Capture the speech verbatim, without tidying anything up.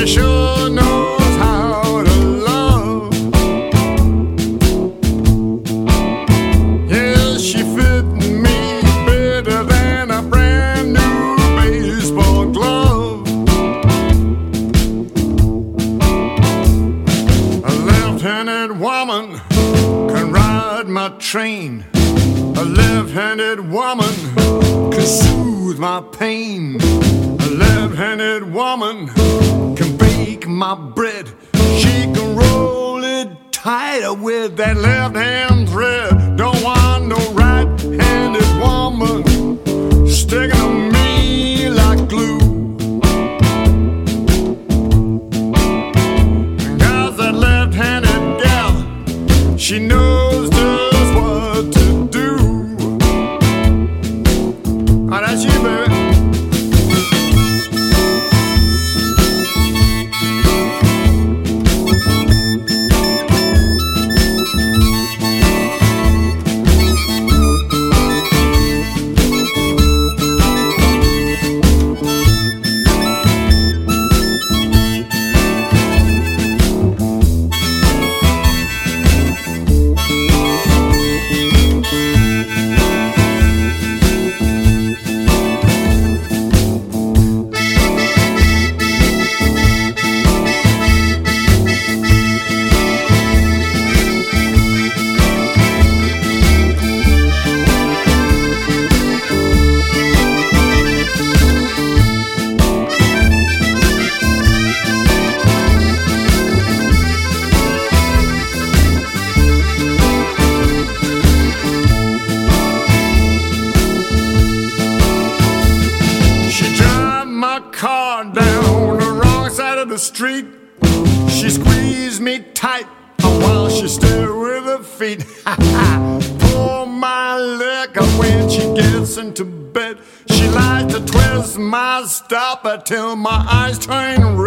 She sure knows how to love. Yeah, she fit me better than a brand new baseball glove. A left-handed woman can ride my train. A left-handed woman can soothe my pain. A left-handed woman can bake my bread. She can roll it tighter with that left-hand thread. Don't want no right-handed woman sticking to me like glue. Cause that left-handed gal, she knows just what to do. Oh, that's you, baby. Car down the wrong side of the street. She squeezed me tight while she stood with her feet. Pull my leg up when she gets into bed. She likes to twist my stopper till my eyes turn red.